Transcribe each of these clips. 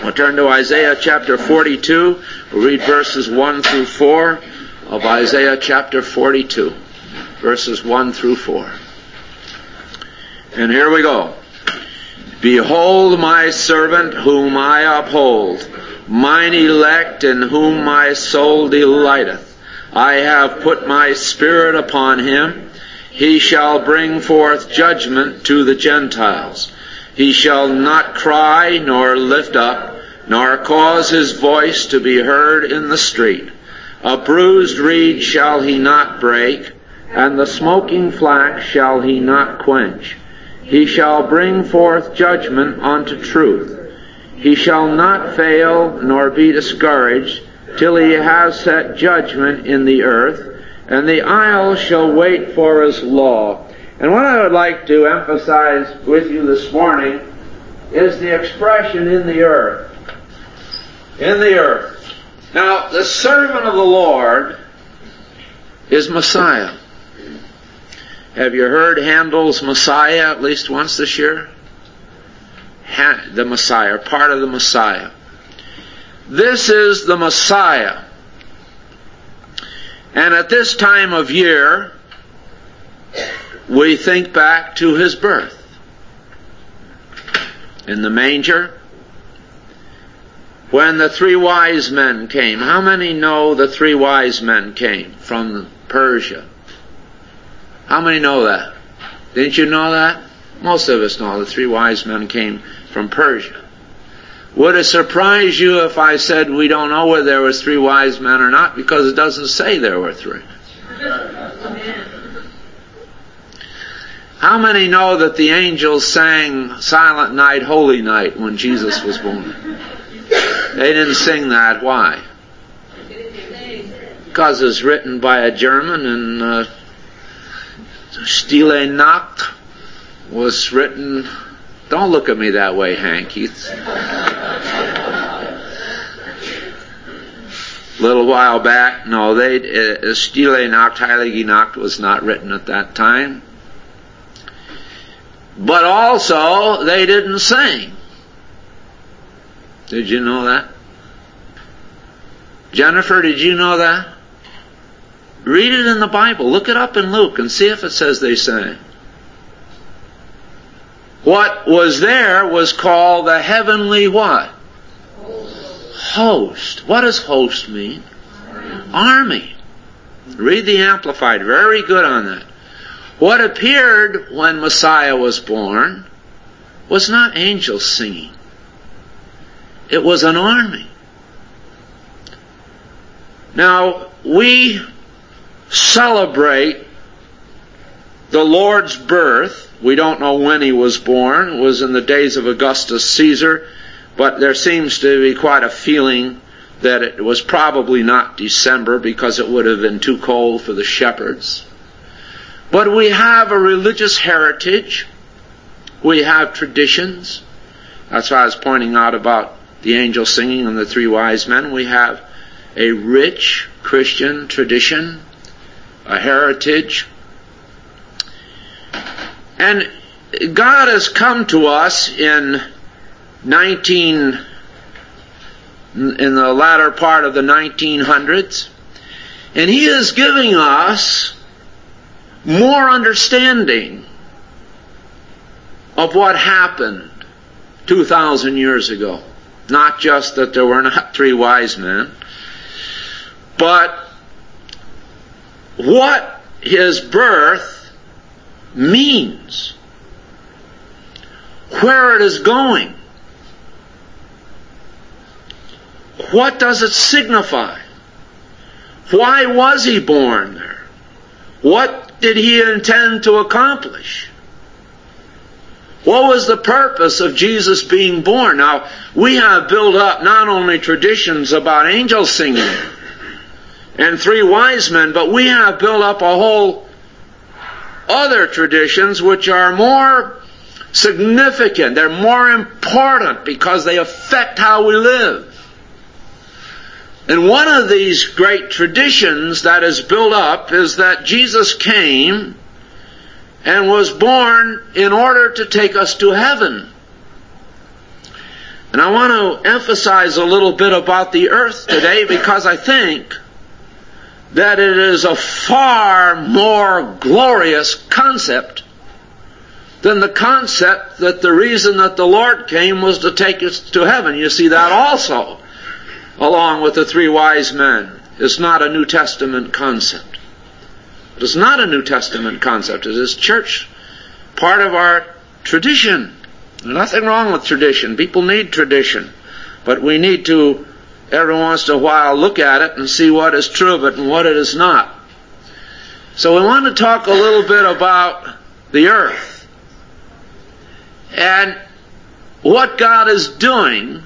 We'll turn to Isaiah chapter 42. We'll read verses 1 through 4 of Isaiah chapter 42. Verses 1 through 4. And here we go. Behold my servant whom I uphold, mine elect in whom my soul delighteth. I have put my spirit upon him. He shall bring forth judgment to the Gentiles. He shall not cry nor lift up, nor cause his voice to be heard in the street. A bruised reed shall he not break, and the smoking flax shall he not quench. He shall bring forth judgment unto truth. He shall not fail nor be discouraged till he has set judgment in the earth, and the isles shall wait for his law. And what I would like to emphasize with you this morning is the expression in the earth. In the earth. Now, the servant of the Lord is Messiah. Have you heard Handel's Messiah at least once this year? The Messiah, part of the Messiah. This is the Messiah. And at this time of year, we think back to his birth. In the manger, when the three wise men came. How many know the three wise men came from Persia? How many know that? Didn't you know that? Most of us know the three wise men came from Persia. Would it surprise you if I said we don't know whether there was three wise men or not, because it doesn't say there were three? How many know that the angels sang Silent Night, Holy Night when Jesus was born? They didn't sing that. Why? Because it's written by a German, and Stille Nacht was written... Don't look at me that way, Hank. A little while back, no, Stille Nacht, Heilige Nacht was not written at that time. But also, they didn't sing. Did you know that? Jennifer, did you know that? Read it in the Bible. Look it up in Luke and see if it says they sang. What was there was called the heavenly what? Host. What does host mean? Army. Read the Amplified. Very good on that. What appeared when Messiah was born was not angels singing. It was an army. Now, we celebrate the Lord's birth. We don't know when he was born. It was in the days of Augustus Caesar, but there seems to be quite a feeling that it was probably not December, because it would have been too cold for the shepherds. But we have a religious heritage. We have traditions. That's why I was pointing out about the angel singing and the three wise men. We have a rich Christian tradition, a heritage. And God has come to us in the latter part of the 1900s, and he is giving us more understanding of what happened 2,000 years ago. Not just that there were not three wise men, but what his birth means, where it is going, what does it signify, why was he born there, what did he intend to accomplish, what was the purpose of Jesus being born. Now, we have built up not only traditions about angels singing and three wise men, but we have built up a whole other traditions which are more significant. They're more important because they affect how we live. And one of these great traditions that is built up is that Jesus came and was born in order to take us to heaven. And I want to emphasize a little bit about the earth today, because I think that it is a far more glorious concept than the concept that the reason that the Lord came was to take us to heaven. You see that also, along with the three wise men. It's not a New Testament concept. It is not a New Testament concept. It is church, part of our tradition. There's nothing wrong with tradition. People need tradition. But we need to, every once in a while, look at it and see what is true of it and what it is not. So we want to talk a little bit about the earth and what God is doing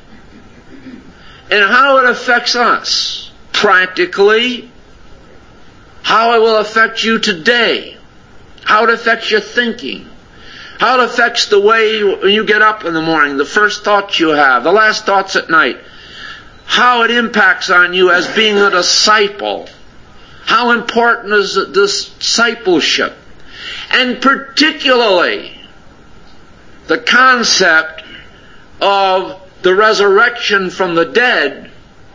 and how it affects us practically, how it will affect you today, how it affects your thinking, how it affects the way you get up in the morning, the first thoughts you have, the last thoughts at night, how it impacts on you as being a disciple. How important is discipleship? And particularly the concept of the resurrection from the dead,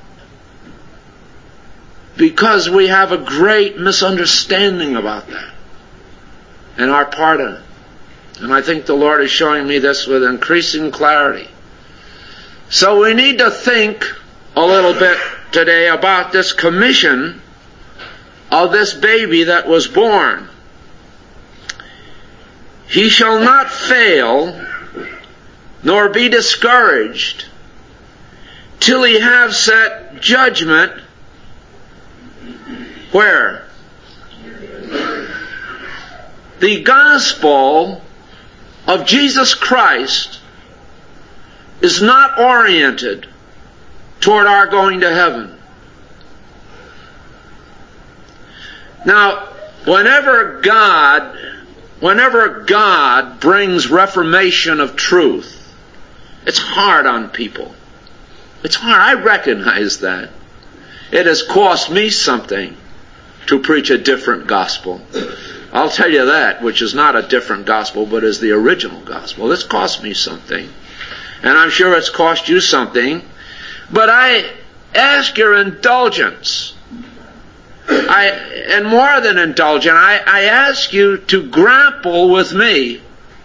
because we have a great misunderstanding about that and our part in it. And I think the Lord is showing me this with increasing clarity. So we need to think a little bit today about this commission of this baby that was born. He shall not fail, nor be discouraged, till he have set judgment. Where? The gospel of Jesus Christ is not oriented toward our going to heaven. Now, whenever God brings reformation of truth, it's hard on people. It's hard. I recognize that. It has cost me something to preach a different gospel. I'll tell you that, which is not a different gospel, but is the original gospel. It's cost me something. And I'm sure it's cost you something. But I ask your indulgence. And more than indulgent, I ask you to grapple with me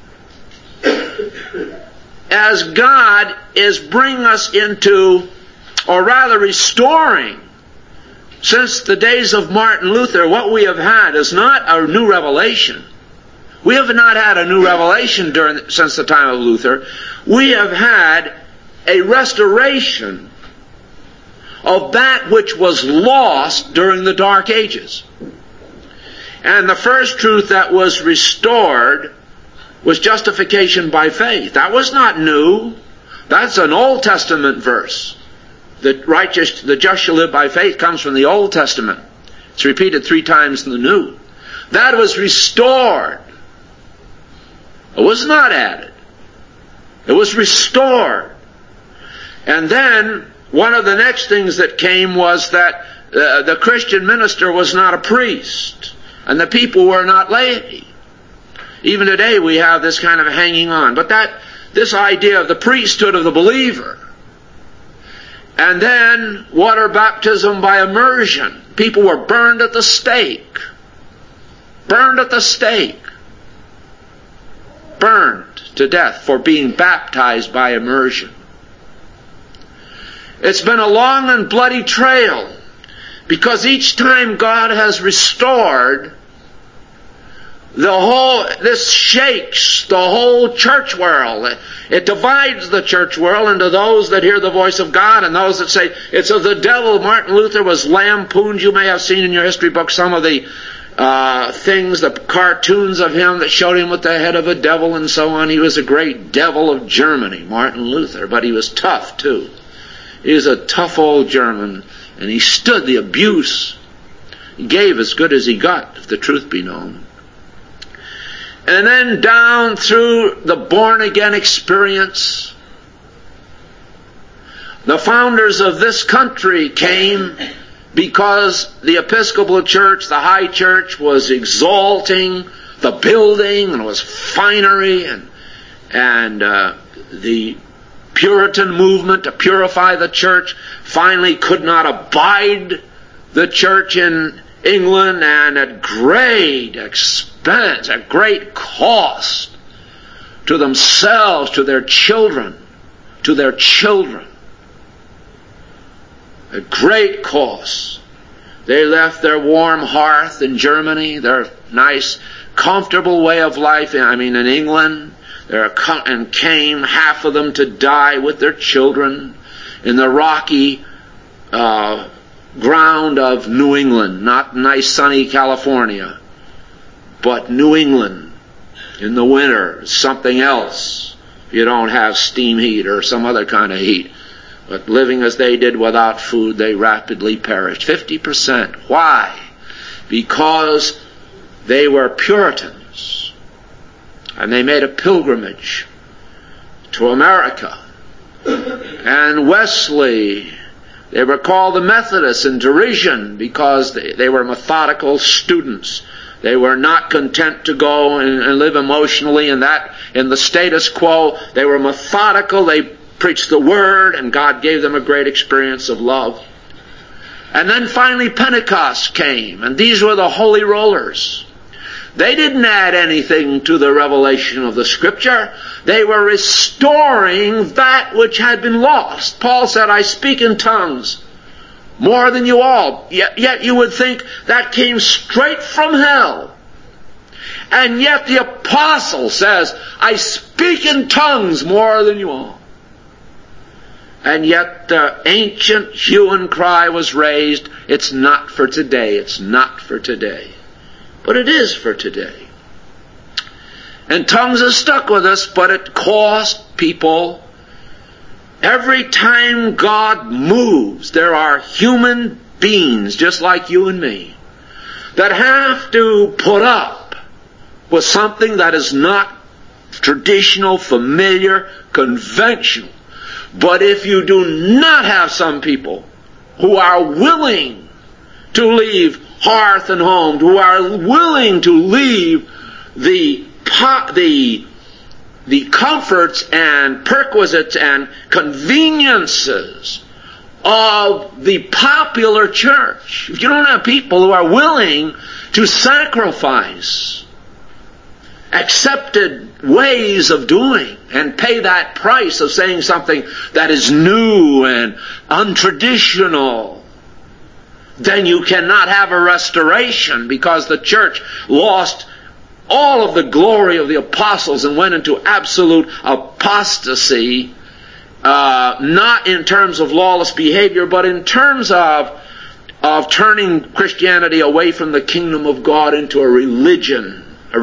as God is bringing us into, or rather restoring, since the days of Martin Luther. What we have had is not a new revelation. We have not had a new revelation since the time of Luther. We have had a restoration of that which was lost during the Dark Ages. And the first truth that was restored was justification by faith. That was not new. That's an Old Testament verse. The just shall live by faith comes from the Old Testament. It's repeated 3 times in the New. That was restored. It was not added. It was restored. And then one of the next things that came was that the Christian minister was not a priest, and the people were not laity. Even today we have this kind of hanging on. But this idea of the priesthood of the believer, and then water baptism by immersion. People were burned at the stake. Burned at the stake. Burned to death for being baptized by immersion. It's been a long and bloody trail, because each time God has restored, this shakes the whole church world. It divides the church world into those that hear the voice of God and those that say it's of the devil. Martin Luther was lampooned. You may have seen in your history book some of the things, the cartoons of him that showed him with the head of a devil and so on. He was a great devil of Germany, Martin Luther, but he was tough too. He was a tough old German, and he stood the abuse. He gave as good as he got, if the truth be known. And then down through the born-again experience, the founders of this country came because the Episcopal Church, the High Church, was exalting the building, and it was finery, and the Puritan movement to purify the church finally could not abide the church in England, and at great expense, at great cost to themselves, to their children, at great cost. They left their warm hearth in Germany, their nice, comfortable way of life, in England, and came, half of them, to die with their children in the rocky ground of New England, not nice sunny California, but New England in the winter, something else. You don't have steam heat or some other kind of heat. But living as they did without food, they rapidly perished. 50%. Why? Because they were Puritans. And they made a pilgrimage to America. And Wesley, they were called the Methodists in derision because they were methodical students. They were not content to go and live emotionally in the status quo. They were methodical. They preached the Word, and God gave them a great experience of love. And then finally Pentecost came, and these were the Holy Rollers. They didn't add anything to the revelation of the Scripture. They were restoring that which had been lost. Paul said, I speak in tongues more than you all. Yet you would think that came straight from hell. And yet the apostle says, I speak in tongues more than you all. And yet the ancient hue and cry was raised, it's not for today, it's not for today. But it is for today. And tongues have stuck with us, but it cost people. Every time God moves, there are human beings, just like you and me, that have to put up with something that is not traditional, familiar, conventional. But if you do not have some people who are willing to leave hearth and home, who are willing to leave the comforts and perquisites and conveniences of the popular church, if you don't have people who are willing to sacrifice accepted ways of doing and pay that price of saying something that is new and untraditional, then you cannot have a restoration, because the church lost all of the glory of the apostles and went into absolute apostasy, not in terms of lawless behavior, but in terms of turning Christianity away from the kingdom of God into a religion.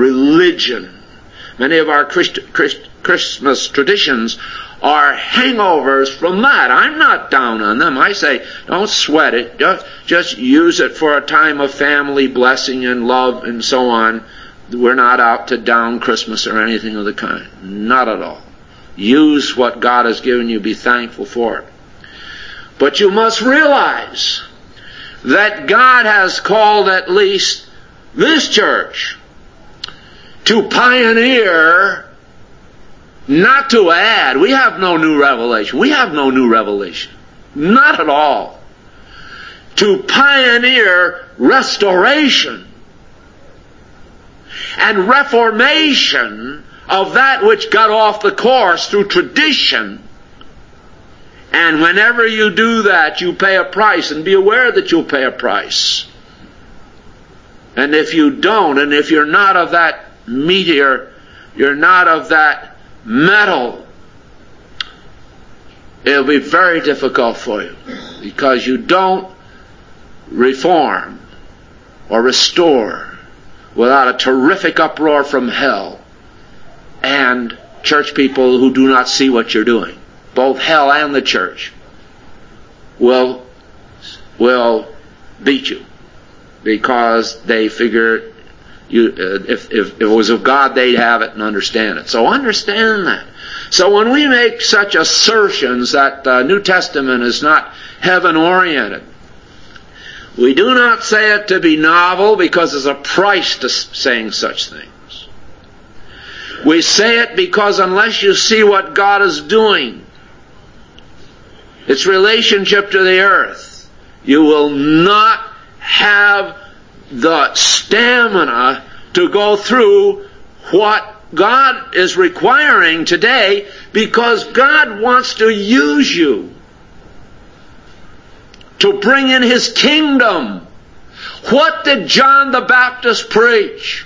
Many of our Christmas traditions are hangovers from that. I'm not down on them. I say, don't sweat it. Just use it for a time of family blessing and love and so on. We're not out to down Christmas or anything of the kind. Not at all. Use what God has given you. Be thankful for it. But you must realize that God has called at least this church to pioneer, not to add. We have no new revelation. Not at all. To pioneer restoration and reformation of that which got off the course through tradition. And whenever you do that, you pay a price, and be aware that you'll pay a price. And if you don't, and if you're not of that meteor, you're not of that metal, it'll be very difficult for you, because you don't reform or restore without a terrific uproar from hell and church people who do not see what you're doing. Both hell and the church will beat you, because they figure if it was of God, they'd have it and understand it. So understand that. So when we make such assertions that the New Testament is not heaven-oriented, we do not say it to be novel, because there's a price to saying such things. We say it because unless you see what God is doing its relationship to the earth, you will not have the stamina to go through what God is requiring today, because God wants to use you to bring in His kingdom. What did John the Baptist preach?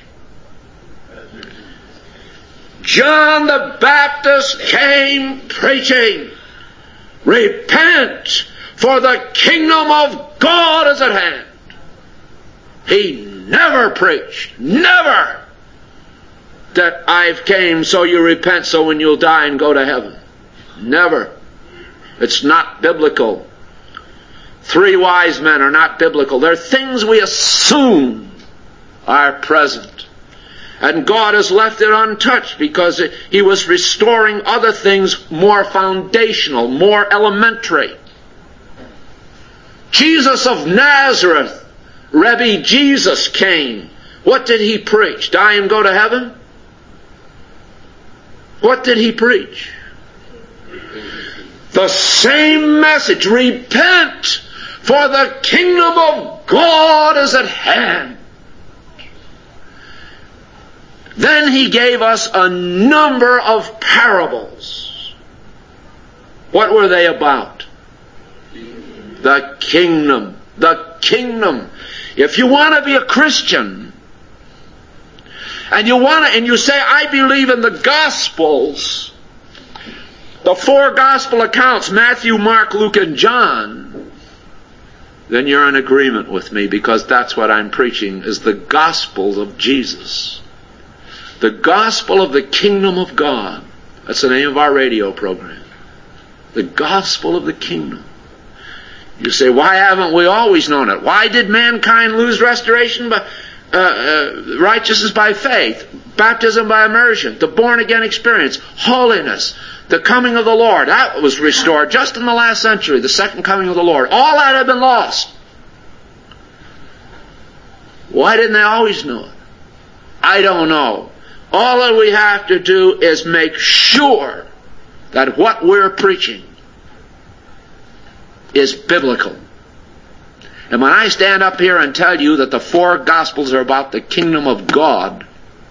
John the Baptist came preaching, repent, for the kingdom of God is at hand. He never preached, never, that I've came so you repent so when you'll die and go to heaven. Never. It's not biblical. 3 wise men are not biblical. They're things we assume are present. And God has left it untouched because He was restoring other things more foundational, more elementary. Jesus of Nazareth, Rabbi Jesus, came. What did He preach? Die and go to heaven? What did He preach? The same message. Repent, for the kingdom of God is at hand. Then He gave us a number of parables. What were they about? The kingdom. The kingdom. If you want to be a Christian, and you say, I believe in the Gospels, the 4 Gospel accounts, Matthew, Mark, Luke, and John, then you're in agreement with me, because that's what I'm preaching, is the Gospel of Jesus. The Gospel of the Kingdom of God. That's the name of our radio program. The Gospel of the Kingdom. You say, why haven't we always known it? Why did mankind lose restoration by righteousness by faith, baptism by immersion, the born-again experience, holiness, the coming of the Lord? That was restored just in the last century, the second coming of the Lord. All that had been lost. Why didn't they always know it? I don't know. All that we have to do is make sure that what we're preaching is biblical. And when I stand up here and tell you that the 4 Gospels are about the kingdom of God,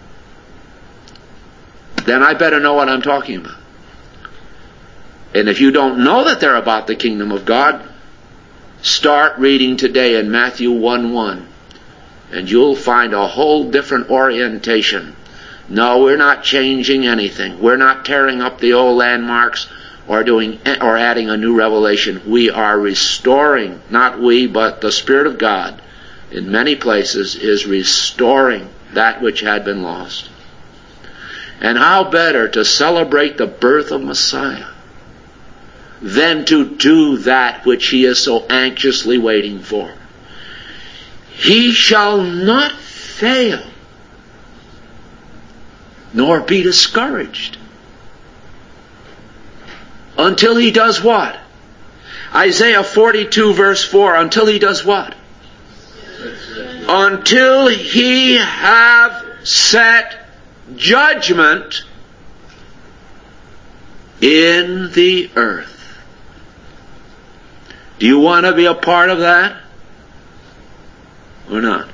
then I better know what I'm talking about. And if you don't know that they're about the kingdom of God, start reading today in Matthew 1:1, and you'll find a whole different orientation. No, we're not changing anything. We're not tearing up the old landmarks or adding a new revelation. We are restoring, not we, but the Spirit of God in many places is restoring that which had been lost. And how better to celebrate the birth of Messiah than to do that which He is so anxiously waiting for. He shall not fail, nor be discouraged, until He does what? Isaiah 42 verse 4, until He does what? Until He have set judgment in the earth. Do you want to be a part of that? Or not?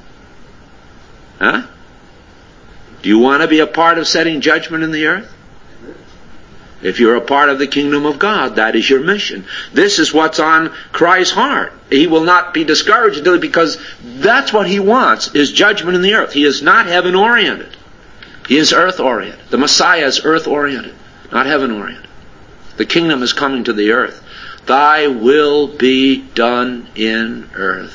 Huh? Do you want to be a part of setting judgment in the earth? If you're a part of the kingdom of God, that is your mission. This is what's on Christ's heart. He will not be discouraged because that's what He wants, is judgment in the earth. He is not heaven-oriented. He is earth-oriented. The Messiah is earth-oriented, not heaven-oriented. The kingdom is coming to the earth. Thy will be done in earth.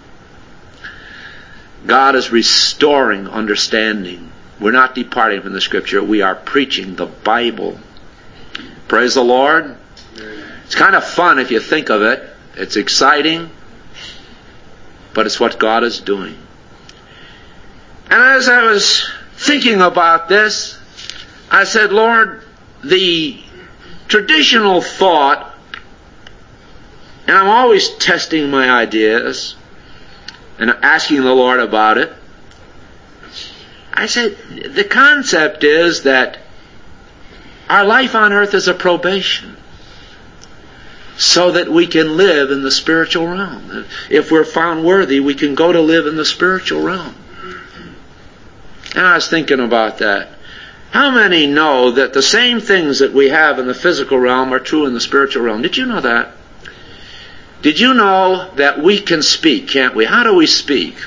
God is restoring understanding. We're not departing from the Scripture. We are preaching the Bible. Praise the Lord. It's kind of fun if you think of it. It's exciting, but it's what God is doing. And as I was thinking about this, I said, Lord, the traditional thought, and I'm always testing my ideas and asking the Lord about it. I said, the concept is that our life on earth is a probation. so that we can live in the spiritual realm. If we're found worthy, we can go to live in the spiritual realm. And I was thinking about that. How many know that the same things that we have in the physical realm are true in the spiritual realm? Did you know that? Did you know that we can speak, can't we? How do we speak?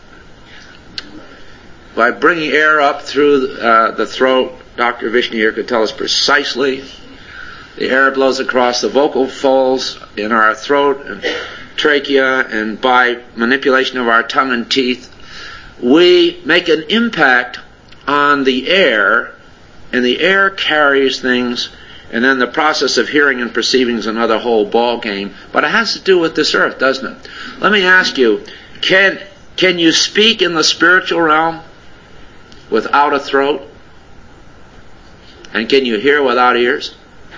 By bringing air up through the throat. Dr. Vishnu here could tell us precisely. The air blows across the vocal folds in our throat and trachea, and by manipulation of our tongue and teeth, we make an impact on the air, and the air carries things, and then the process of hearing and perceiving is another whole ball game. But it has to do with this earth, doesn't it? Let me ask you, can you speak in the spiritual realm without a throat? And can you hear without ears?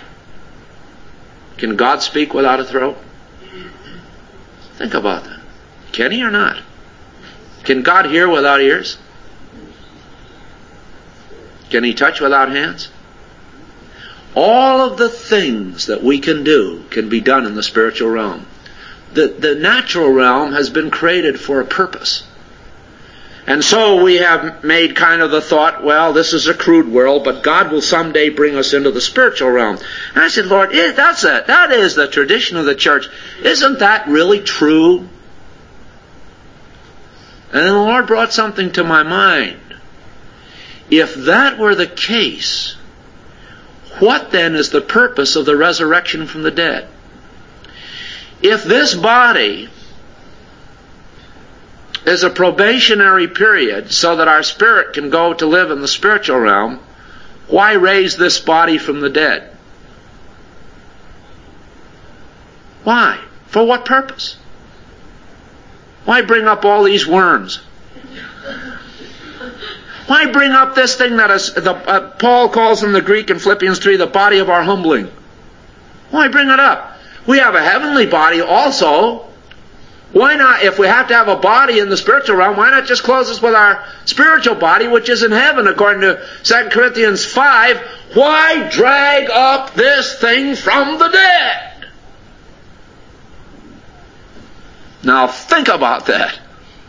Can God speak without a throat? Think about that. Can he or not? Can God hear without ears? Can he touch without hands? All of the things that we can do can be done in the spiritual realm. The natural realm has been created for a purpose. And so we have made kind of the thought, well, this is a crude world, but God will someday bring us into the spiritual realm. And I said, Lord, that's it. That is the tradition of the church. Isn't that really true? And then the Lord brought something to my mind. If that were the case, what then is the purpose of the resurrection from the dead? If this body is a probationary period so that our spirit can go to live in the spiritual realm, why raise this body from the dead? Why? For what purpose? Why bring up all these worms? Why bring up this thing that is Paul calls in the Greek in Philippians 3 the body of our humbling? Why bring it up? We have a heavenly body also. Why not, if we have to have a body in the spiritual realm, why not just close us with our spiritual body, which is in heaven, according to 2 Corinthians 5? Why drag up this thing from the dead? Now think about that.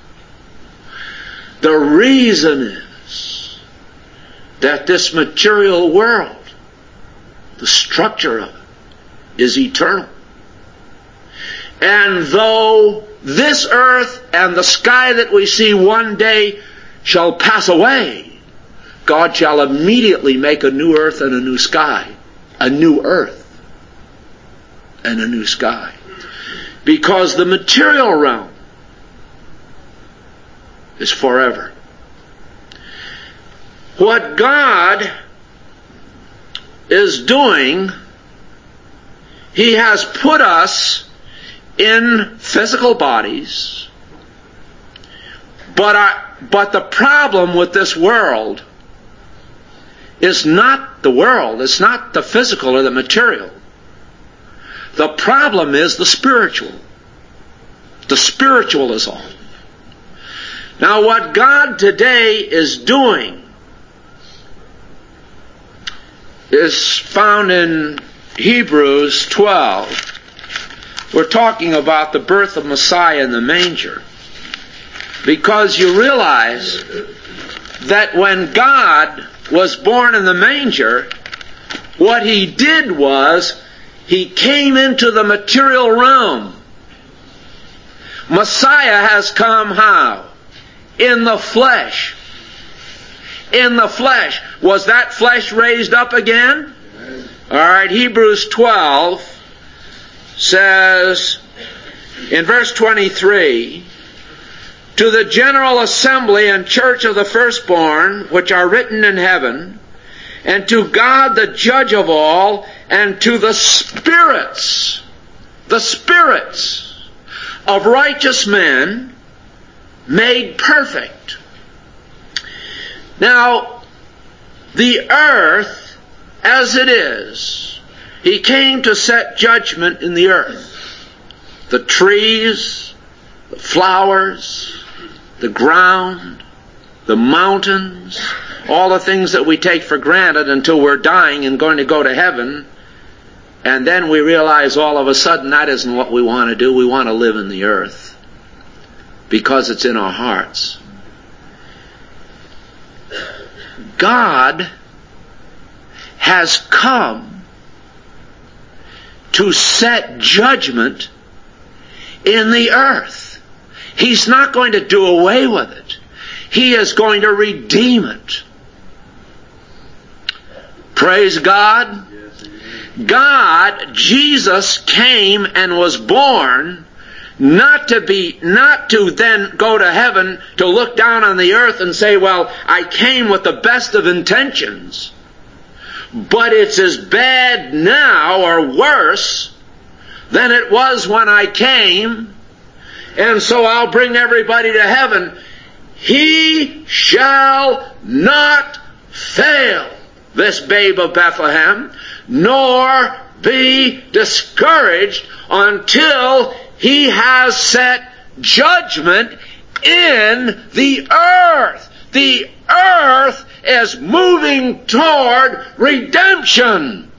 The reason is that this material world, the structure of it, is eternal. And though this earth and the sky that we see one day shall pass away, God shall immediately make a new earth and a new sky. A new earth and a new sky. Because the material realm is forever. What God is doing, he has put us in physical bodies, but the problem with this world is not the world, it's not the physical or the material. The problem is the spiritual. The spiritual is all. Now what God today is doing is found in Hebrews 12. We're talking about the birth of Messiah in the manger. Because you realize that when God was born in the manger, what he did was he came into the material realm. Messiah has come how? In the flesh. In the flesh. Was that flesh raised up again? Alright, Hebrews 12 says in verse 23, to the general assembly and church of the firstborn, which are written in heaven, and to God the judge of all, and to the spirits of righteous men made perfect. Now, the earth as it is, he came to set judgment in the earth. The trees, the flowers, the ground, the mountains, all the things that we take for granted until we're dying and going to go to heaven, And then we realize all of a sudden that isn't what we want to do. We want to live in the earth because it's in our hearts. God has come to set judgment in the earth. He's not going to do away with it. He is going to redeem it. Praise God. God, Jesus came and was born not to then go to heaven to look down on the earth and say, well, I came with the best of intentions, but it's as bad now or worse than it was when I came, and so I'll bring everybody to heaven. He shall not fail, this babe of Bethlehem, nor be discouraged until he has set judgment in the earth. The earth is moving toward redemption.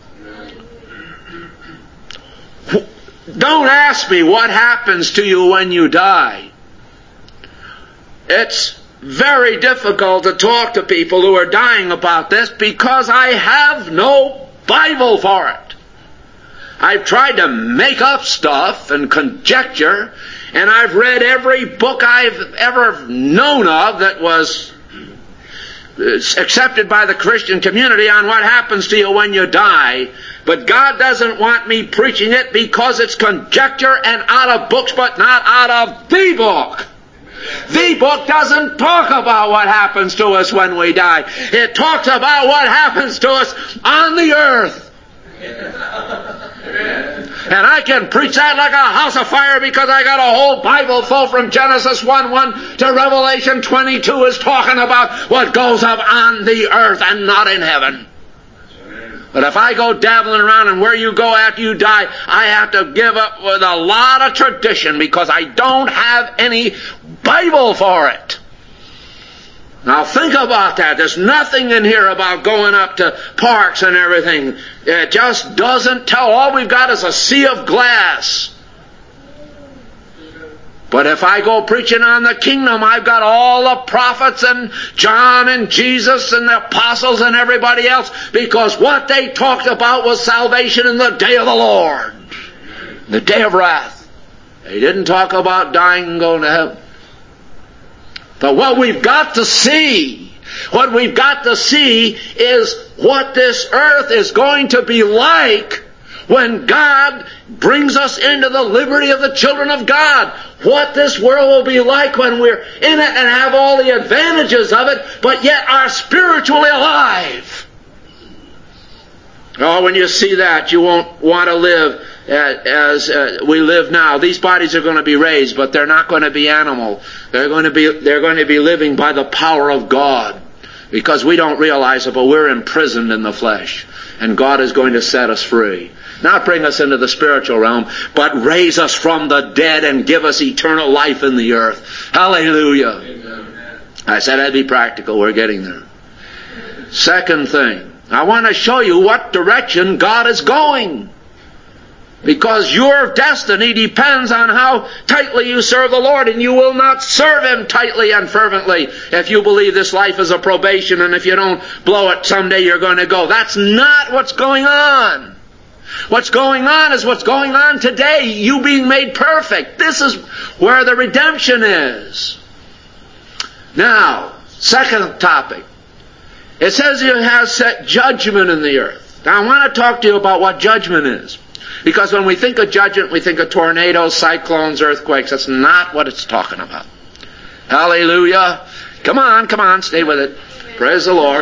Don't ask me what happens to you when you die. It's very difficult to talk to people who are dying about this because I have no Bible for it. I've tried to make up stuff and conjecture, and I've read every book I've ever known of that was accepted by the Christian community on what happens to you when you die. But God doesn't want me preaching it because it's conjecture and out of books, but not out of the book. The book doesn't talk about what happens to us when we die. It talks about what happens to us on the earth. And I can preach that like a house of fire because I got a whole Bible full from Genesis 1:1 to Revelation 22 is talking about what goes up on the earth and not in heaven. But if I go dabbling around and where you go after you die, I have to give up with a lot of tradition because I don't have any Bible for it. Now think about that. There's nothing in here about going up to parks and everything. It just doesn't tell. All we've got is a sea of glass. But if I go preaching on the kingdom, I've got all the prophets and John and Jesus and the apostles and everybody else, because what they talked about was salvation in the day of the Lord, the day of wrath. They didn't talk about dying and going to heaven. But what we've got to see is what this earth is going to be like when God brings us into the liberty of the children of God. What this world will be like when we're in it and have all the advantages of it, but yet are spiritually alive. Oh, when you see that, you won't want to live as we live now. These bodies are going to be raised, but they're not going to be animal. They're going to be living by the power of God, because we don't realize it, but we're imprisoned in the flesh, and God is going to set us free. Not bring us into the spiritual realm, but raise us from the dead and give us eternal life in the earth. Hallelujah. Amen. I said I'd be practical. We're getting there. Second thing, I want to show you what direction God is going. Because your destiny depends on how tightly you serve the Lord, and you will not serve Him tightly and fervently if you believe this life is a probation, and if you don't blow it, someday you're going to go. That's not what's going on. What's going on is what's going on today, you being made perfect. This is where the redemption is. Now, second topic. It says He has set judgment in the earth. Now I want to talk to you about what judgment is. Because when we think of judgment, we think of tornadoes, cyclones, earthquakes. That's not what it's talking about. Hallelujah. Come on, stay with it. Praise the Lord.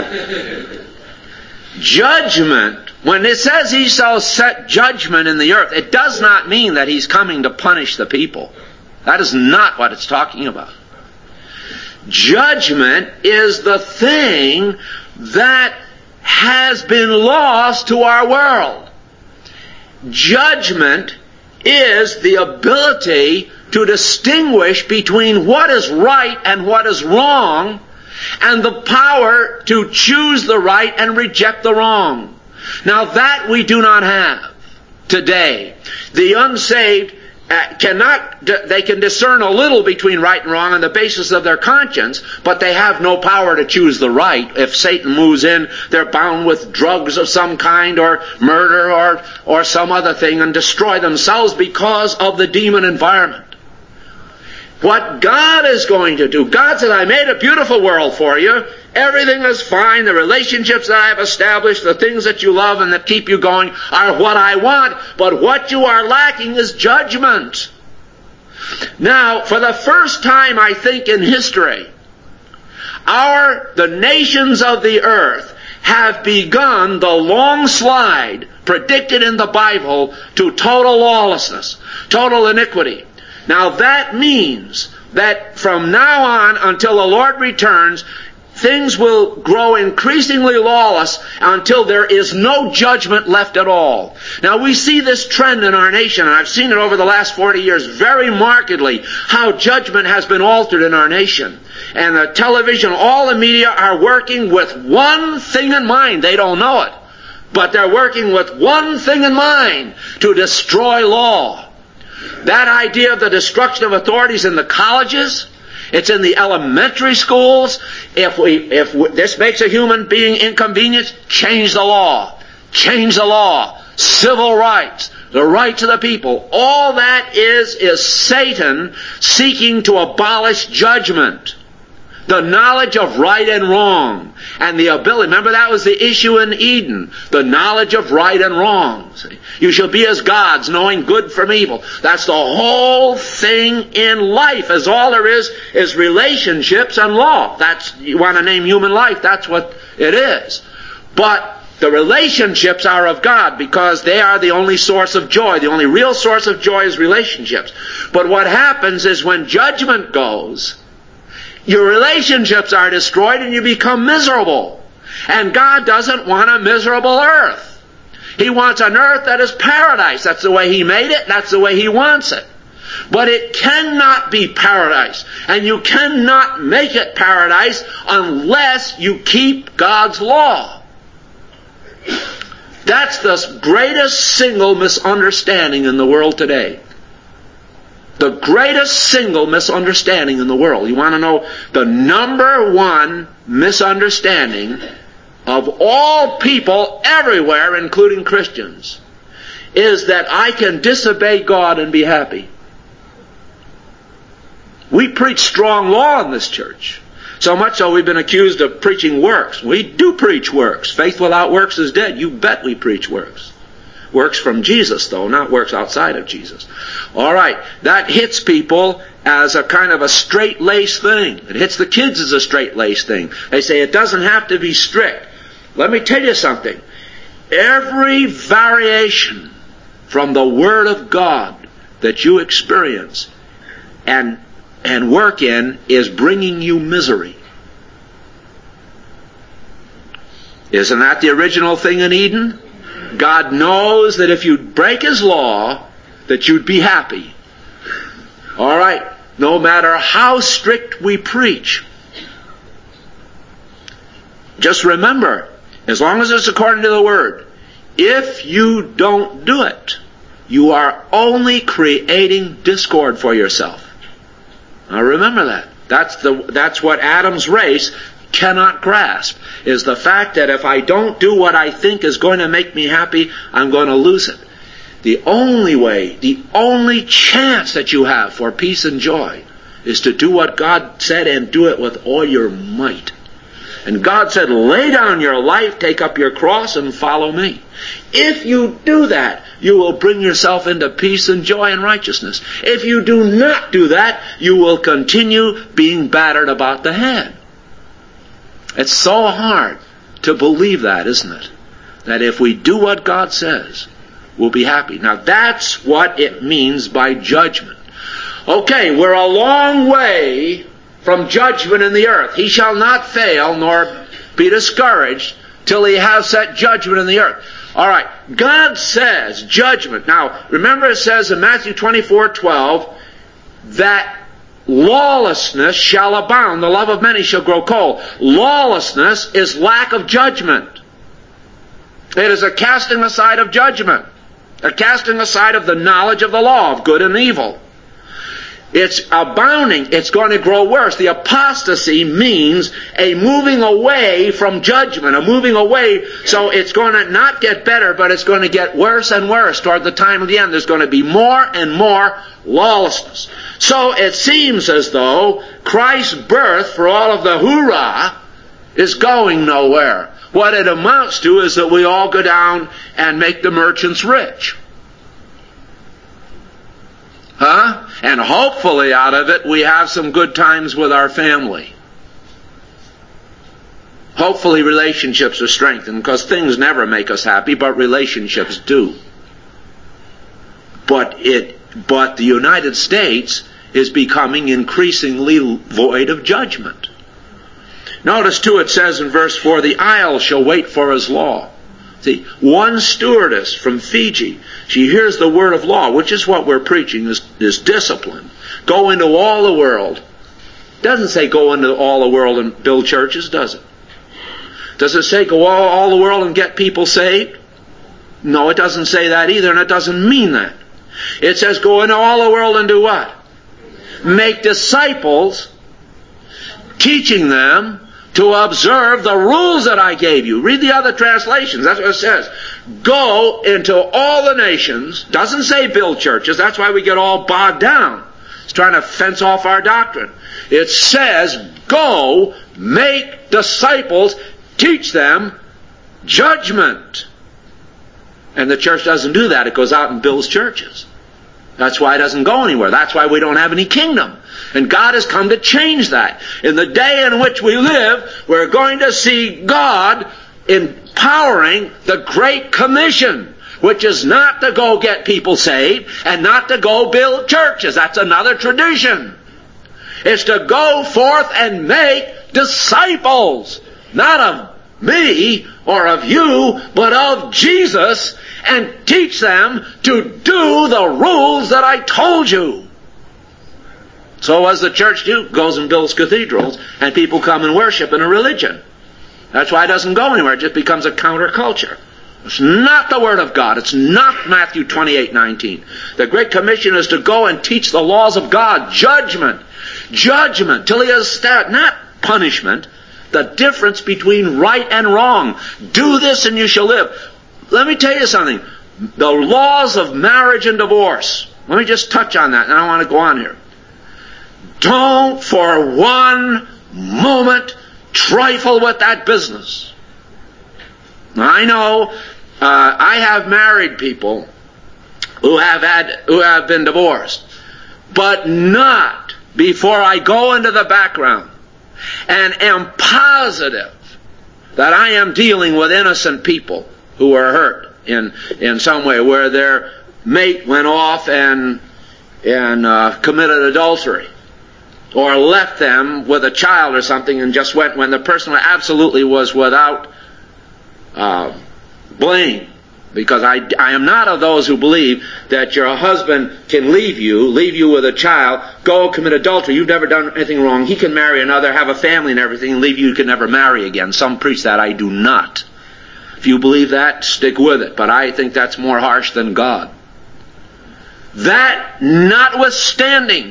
Judgment, when it says He shall set judgment in the earth, it does not mean that He's coming to punish the people. That is not what it's talking about. Judgment is the thing that has been lost to our world. Judgment is the ability to distinguish between what is right and what is wrong, and the power to choose the right and reject the wrong. Now that we do not have. today. The unsaved they can discern a little between right and wrong on the basis of their conscience, but they have no power to choose the right. If Satan moves in, they're bound with drugs of some kind, or murder, or some other thing, and destroy themselves because of the demon environment. What God is going to do, God said, I made a beautiful world for you. Everything is fine. The relationships that I have established, the things that you love and that keep you going are what I want. But what you are lacking is judgment. Now, for the first time, I think, in history, the nations of the earth have begun the long slide predicted in the Bible to total lawlessness, total iniquity. Now that means that from now on until the Lord returns, things will grow increasingly lawless until there is no judgment left at all. Now we see this trend in our nation, and I've seen it over the last 40 years very markedly, how judgment has been altered in our nation. And the television, all the media are working with one thing in mind. They don't know it, but they're working with one thing in mind: to destroy law. That idea of the destruction of authorities in the colleges, it's in the elementary schools. If this makes a human being inconvenienced, change the law. Change the law. Civil rights. The rights of the people. All that is Satan seeking to abolish judgment. The knowledge of right and wrong. And the ability, remember that was the issue in Eden. The knowledge of right and wrong. See? You shall be as gods, knowing good from evil. That's the whole thing in life. As all there is relationships and law. You want to name human life, that's what it is. But the relationships are of God, because they are the only source of joy. The only real source of joy is relationships. But what happens is when judgment goes, your relationships are destroyed and you become miserable. And God doesn't want a miserable earth. He wants an earth that is paradise. That's the way He made it. That's the way He wants it. But it cannot be paradise. And you cannot make it paradise unless you keep God's law. That's the greatest single misunderstanding in the world today. The greatest single misunderstanding in the world. You want to know the number one misunderstanding of all people everywhere, including Christians, is that I can disobey God and be happy. We preach strong law in this church. So much so we've been accused of preaching works. We do preach works. Faith without works is dead. You bet we preach works. Works from Jesus, though, not works outside of Jesus. All right, that hits people as a kind of a straight-laced thing. It hits the kids as a straight-laced thing. They say it doesn't have to be strict. Let me tell you something. Every variation from the Word of God that you experience and work in is bringing you misery. Isn't that the original thing in Eden? God knows that if you'd break His law, that you'd be happy. All right, no matter how strict we preach. Just remember, as long as it's according to the Word, if you don't do it, you are only creating discord for yourself. Now remember that. That's what Adam's race cannot grasp, is the fact that if I don't do what I think is going to make me happy, I'm going to lose it. The only way, the only chance that you have for peace and joy is to do what God said and do it with all your might. And God said, lay down your life, take up your cross, and follow me. If you do that, you will bring yourself into peace and joy and righteousness. If you do not do that, you will continue being battered about the head. It's so hard to believe that, isn't it? That if we do what God says, we'll be happy. Now that's what it means by judgment. Okay, we're a long way from judgment in the earth. He shall not fail nor be discouraged till He has set judgment in the earth. All right, God says judgment. Now, remember it says in Matthew 24:12 that lawlessness shall abound, the love of many shall grow cold. Lawlessness is lack of judgment. It is a casting aside of judgment. A casting aside of the knowledge of the law of good and evil. It's abounding. It's going to grow worse. The apostasy means a moving away from judgment, a moving away. So it's going to not get better, but it's going to get worse and worse. Toward the time of the end, there's going to be more and more lawlessness. So it seems as though Christ's birth, for all of the hoorah, is going nowhere. What it amounts to is that we all go down and make the merchants rich. And hopefully out of it we have some good times with our family. Hopefully relationships are strengthened, because things never make us happy, but relationships do. But the United States is becoming increasingly void of judgment. Notice too, it says in verse 4, the isle shall wait for his law. See, one stewardess from Fiji, she hears the word of law, which is what we're preaching, is discipline. Go into all the world. Doesn't say go into all the world and build churches, does it? Does it say go all the world and get people saved? No, it doesn't say that either, and it doesn't mean that. It says go into all the world and do what? Make disciples, teaching them to observe the rules that I gave you. Read the other translations. That's what it says. Go into all the nations. Doesn't say build churches. That's why we get all bogged down. It's trying to fence off our doctrine. It says, go make disciples, teach them judgment. And the church doesn't do that. It goes out and builds churches. That's why it doesn't go anywhere. That's why we don't have any kingdom. And God has come to change that. In the day in which we live, we're going to see God empowering the Great Commission, which is not to go get people saved and not to go build churches. That's another tradition. It's to go forth and make disciples, not of me or of you, but of Jesus, and teach them to do the rules that I told you. So as the church goes and builds cathedrals, and people come and worship in a religion. That's why it doesn't go anywhere. It just becomes a counterculture. It's not the Word of God. It's not Matthew 28:19. The Great Commission is to go and teach the laws of God. Judgment. Judgment. Till he has established, not punishment. The difference between right and wrong. Do this and you shall live. Let me tell you something. The laws of marriage and divorce. Let me just touch on that, and I don't want to go on here. Don't for one moment trifle with that business. Now, I know I have married people who have been divorced, but not before I go into the background and am positive that I am dealing with innocent people who are hurt in some way, where their mate went off and committed adultery, or left them with a child or something and just went when the person absolutely was without blame. Because I am not of those who believe that your husband can leave you with a child, go commit adultery. You've never done anything wrong. He can marry another, have a family and everything, and leave you. You can never marry again. Some preach that. I do not. If you believe that, stick with it. But I think that's more harsh than God. That notwithstanding,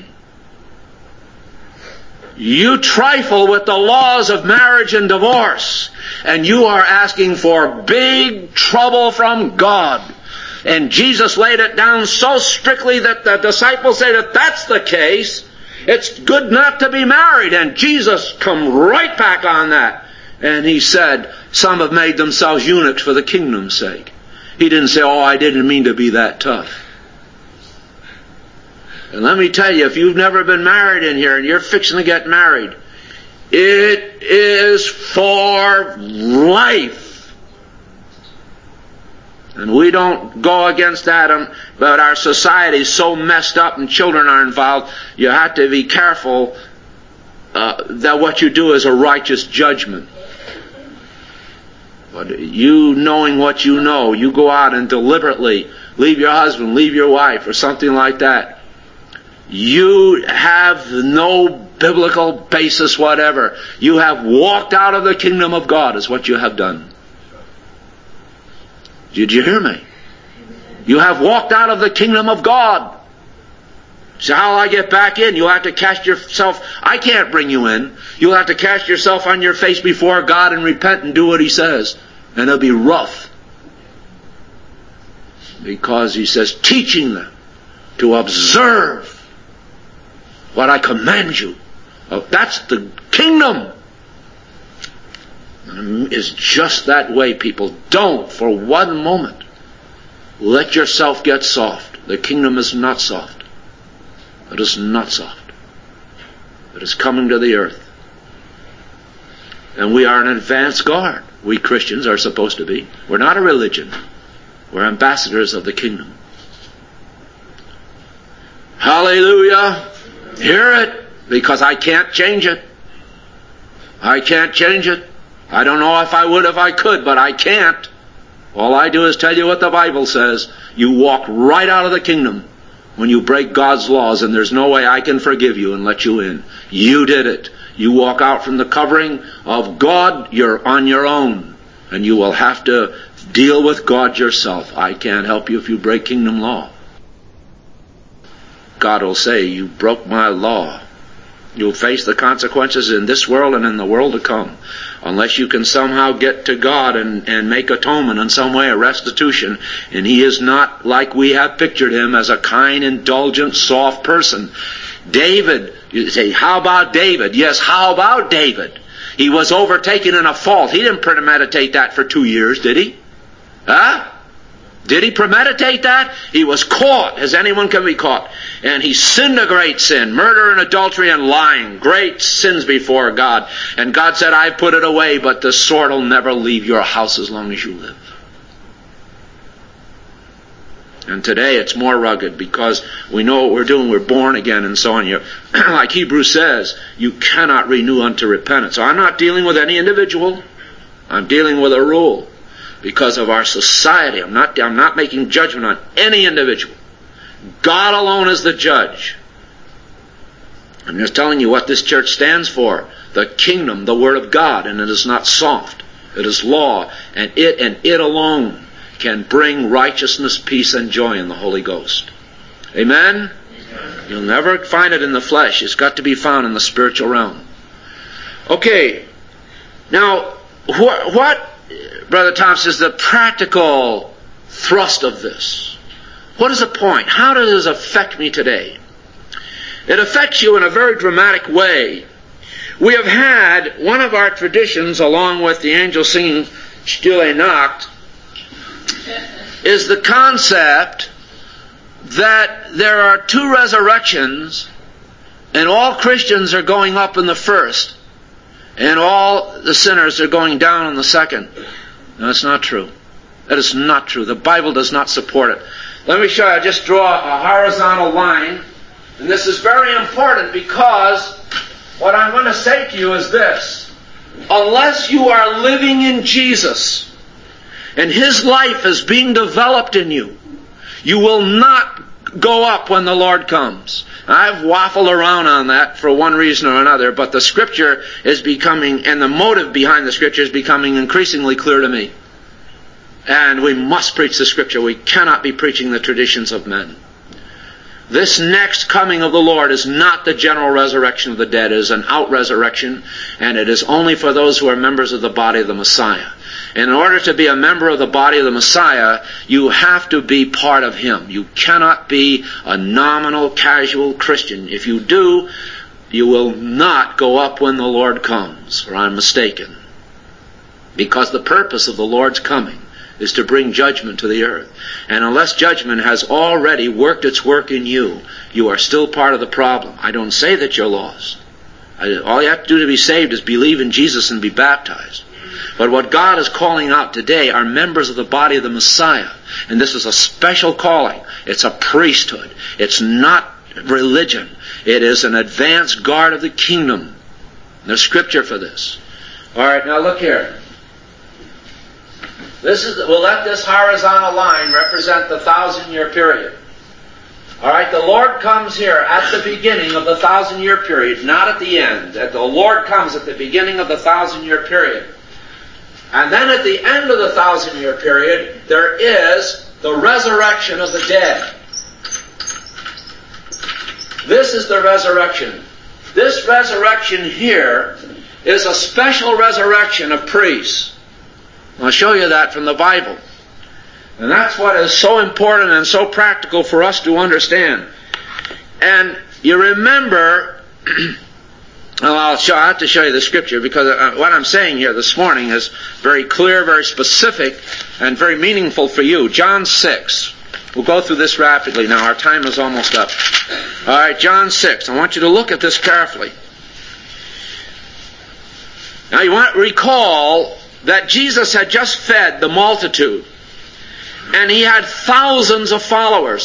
you trifle with the laws of marriage and divorce, and you are asking for big trouble from God. And Jesus laid it down so strictly that the disciples say that that's the case, it's good not to be married. And Jesus come right back on that. And he said, some have made themselves eunuchs for the kingdom's sake. He didn't say, oh, I didn't mean to be that tough. And let me tell you, if you've never been married in here and you're fixing to get married, it is for life. And we don't go against that, but our society is so messed up and children are involved, you have to be careful that what you do is a righteous judgment. But you knowing what you know, you go out and deliberately leave your husband, leave your wife, or something like that. You have no biblical basis whatever. You have walked out of the kingdom of God is what you have done. Did you hear me? You have walked out of the kingdom of God. So how will I get back in? You'll have to cast yourself. I can't bring you in. You'll have to cast yourself on your face before God and repent and do what He says. And it'll be rough. Because He says, teaching them to observe what I command you. That's the kingdom. It's just that way, people. Don't for one moment let yourself get soft. The kingdom is not soft. It is not soft. It is coming to the earth. And we are an advance guard. We Christians are supposed to be. We're not a religion. We're ambassadors of the kingdom. Hallelujah. Hear it, because I can't change it. I can't change it. I don't know if I would if I could, but I can't. All I do is tell you what the Bible says. You walk right out of the kingdom when you break God's laws, and there's no way I can forgive you and let you in. You did it. You walk out from the covering of God, you're on your own. And you will have to deal with God yourself. I can't help you if you break kingdom law. God will say, you broke my law. You'll face the consequences in this world and in the world to come. Unless you can somehow get to God and make atonement in some way, a restitution. And He is not like we have pictured Him as a kind, indulgent, soft person. David, you say, how about David? Yes, how about David? He was overtaken in a fault. He didn't premeditate that for 2 years, did he? Huh? Did he premeditate that? He was caught, as anyone can be caught. And he sinned a great sin. Murder and adultery and lying. Great sins before God. And God said, I put it away, but the sword will never leave your house as long as you live. And today it's more rugged because we know what we're doing. We're born again and so on. Like Hebrews says, you cannot renew unto repentance. So I'm not dealing with any individual. I'm dealing with a rule. Because of our society. I'm not making judgment on any individual. God alone is the judge. I'm just telling you what this church stands for. The kingdom, the Word of God. And it is not soft. It is law. And it alone can bring righteousness, peace, and joy in the Holy Ghost. Amen? Amen. You'll never find it in the flesh. It's got to be found in the spiritual realm. Okay. Now, what Brother Thompson, is the practical thrust of this? What is the point? How does this affect me today? It affects you in a very dramatic way. We have had one of our traditions, along with the angels singing Stille Nacht, is the concept that there are two resurrections, and all Christians are going up in the first, and all the sinners are going down in the second. No, it's not true. That is not true. The Bible does not support it. Let me show you. I just draw a horizontal line. And this is very important because what I'm going to say to you is this. Unless you are living in Jesus and His life is being developed in you, you will not go up when the Lord comes. I've waffled around on that for one reason or another, but the Scripture is becoming, and the motive behind the Scripture is becoming increasingly clear to me. And we must preach the Scripture. We cannot be preaching the traditions of men. This next coming of the Lord is not the general resurrection of the dead. It is an out-resurrection, and it is only for those who are members of the body of the Messiah. And in order to be a member of the body of the Messiah, you have to be part of Him. You cannot be a nominal, casual Christian. If you do, you will not go up when the Lord comes, or I'm mistaken. Because the purpose of the Lord's coming is to bring judgment to the earth. And unless judgment has already worked its work in you, you are still part of the problem. I don't say that you're lost. All you have to do to be saved is believe in Jesus and be baptized. But what God is calling out today are members of the body of the Messiah. And this is a special calling. It's a priesthood. It's not religion. It is an advanced guard of the kingdom. There's Scripture for this. All right, now look here. We'll let this horizontal line represent the 1,000-year period. All right, the Lord comes here at the beginning of the 1,000-year period, not at the end. That the Lord comes at the beginning of the 1,000-year period. And then at the end of the 1,000-year period, there is the resurrection of the dead. This is the resurrection. This resurrection here is a special resurrection of priests. I'll show you that from the Bible. And that's what is so important and so practical for us to understand. And you remember, I'll have to show you the scripture because what I'm saying here this morning is very clear, very specific, and very meaningful for you. John 6. We'll go through this rapidly now. Our time is almost up. All right, John 6. I want you to look at this carefully. Now you want to recall that Jesus had just fed the multitude. And he had thousands of followers,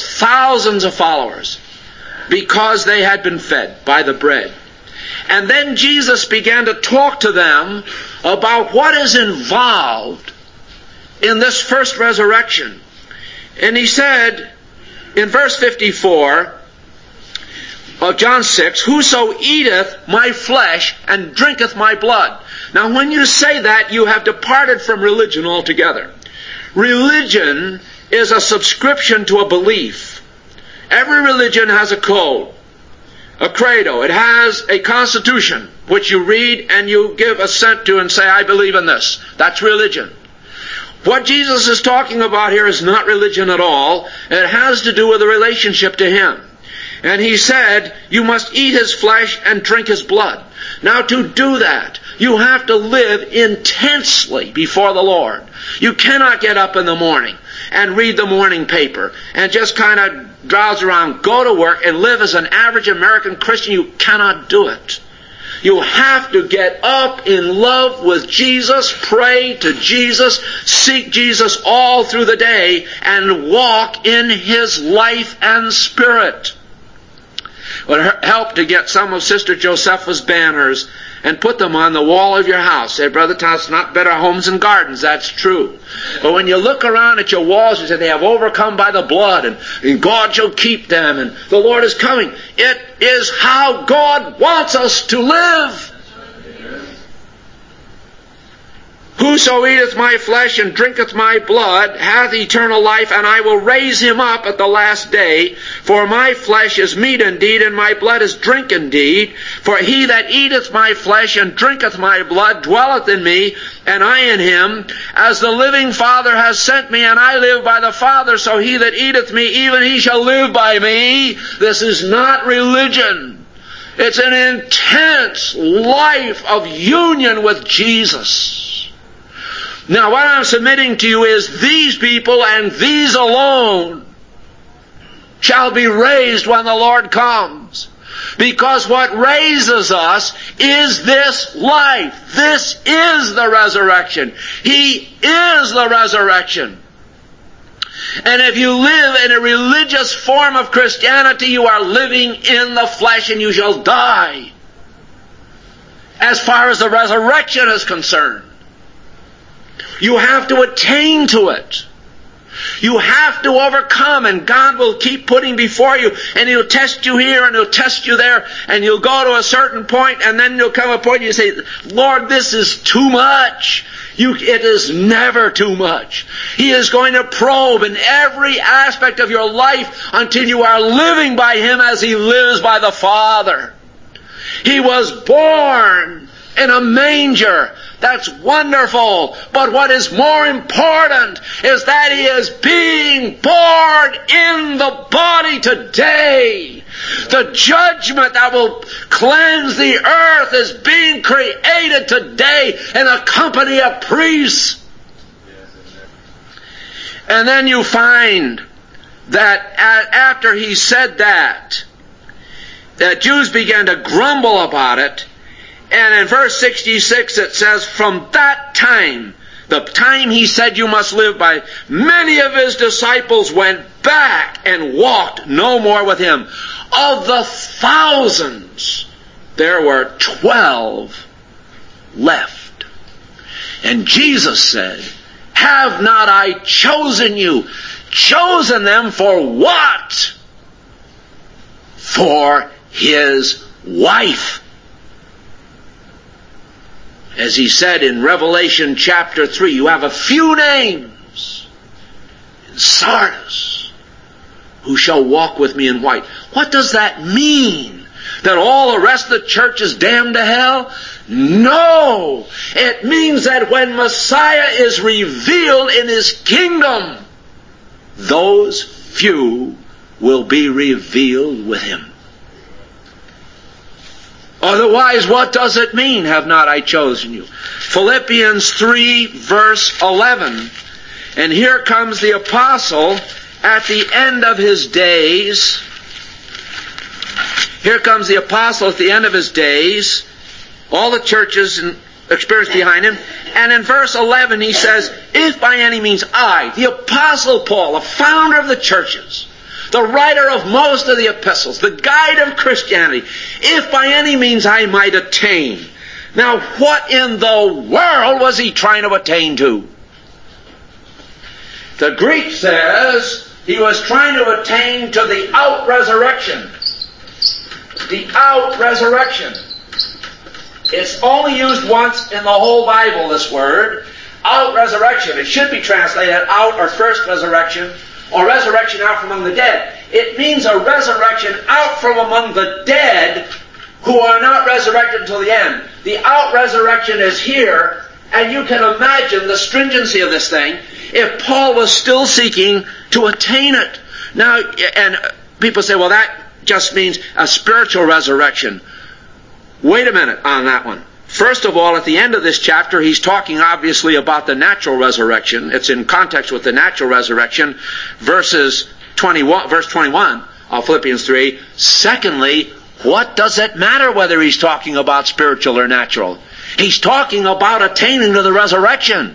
because they had been fed by the bread. And then Jesus began to talk to them about what is involved in this first resurrection. And he said, in verse 54 of John 6, "Whoso eateth my flesh and drinketh my blood." Now when you say that, you have departed from religion altogether. Religion is a subscription to a belief. Every religion has a code, a credo. It has a constitution, which you read and you give assent to and say, I believe in this. That's religion. What Jesus is talking about here is not religion at all. It has to do with a relationship to Him. And He said, you must eat His flesh and drink His blood. Now to do that, you have to live intensely before the Lord. You cannot get up in the morning and read the morning paper and just kind of drowse around, go to work and live as an average American Christian. You cannot do it. You have to get up in love with Jesus, pray to Jesus, seek Jesus all through the day, and walk in His life and spirit. It would help to get some of Sister Josepha's banners and put them on the wall of your house. Say, Brother Thomas, not better homes and gardens. That's true. But when you look around at your walls, you say they have overcome by the blood, and God shall keep them, and the Lord is coming. It is how God wants us to live. Whoso eateth my flesh and drinketh my blood hath eternal life, and I will raise him up at the last day. For my flesh is meat indeed, and my blood is drink indeed. For he that eateth my flesh and drinketh my blood dwelleth in me, and I in him. As the living Father has sent me, and I live by the Father, so he that eateth me, even he shall live by me. This is not religion. It's an intense life of union with Jesus. Now what I'm submitting to you is these people and these alone shall be raised when the Lord comes. Because what raises us is this life. This is the resurrection. He is the resurrection. And if you live in a religious form of Christianity, you are living in the flesh and you shall die. As far as the resurrection is concerned. You have to attain to it. You have to overcome, and God will keep putting before you, and He'll test you here and He'll test you there, and you'll go to a certain point, and then you'll come a point and you say, Lord, this is too much. It is never too much. He is going to probe in every aspect of your life until you are living by Him as He lives by the Father. He was born in a manger. That's wonderful. But what is more important is that He is being born in the body today. The judgment that will cleanse the earth is being created today in a company of priests. And then you find that after He said that Jews began to grumble about it. And in verse 66 it says, from that time, the time He said you must live by, many of His disciples went back and walked no more with Him. Of the thousands, there were 12 left. And Jesus said, have not I chosen you? Chosen them for what? For His wife. As He said in Revelation chapter 3, you have a few names Sardis, who shall walk with me in white. What does that mean? That all the rest of the church is damned to hell? No! It means that when Messiah is revealed in His kingdom, those few will be revealed with Him. Otherwise, what does it mean, have not I chosen you? Philippians 3 verse 11. And here comes the apostle at the end of his days. Here comes the apostle at the end of his days. All the churches and experience behind him. And in verse 11 he says, if by any means I, the apostle Paul, the founder of the churches, the writer of most of the epistles, the guide of Christianity, if by any means I might attain. Now what in the world was he trying to attain to? The Greek says he was trying to attain to the out-resurrection. The out-resurrection. It's only used once in the whole Bible, this word. Out-resurrection. It should be translated out or first resurrection, or resurrection out from among the dead. It means a resurrection out from among the dead who are not resurrected until the end. The out-resurrection is here, and you can imagine the stringency of this thing if Paul was still seeking to attain it. Now, and people say, well, that just means a spiritual resurrection. Wait a minute on that one. First of all, at the end of this chapter, he's talking obviously about the natural resurrection. It's in context with the natural resurrection. Verse 21 of Philippians 3. Secondly, what does it matter whether he's talking about spiritual or natural? He's talking about attaining to the resurrection.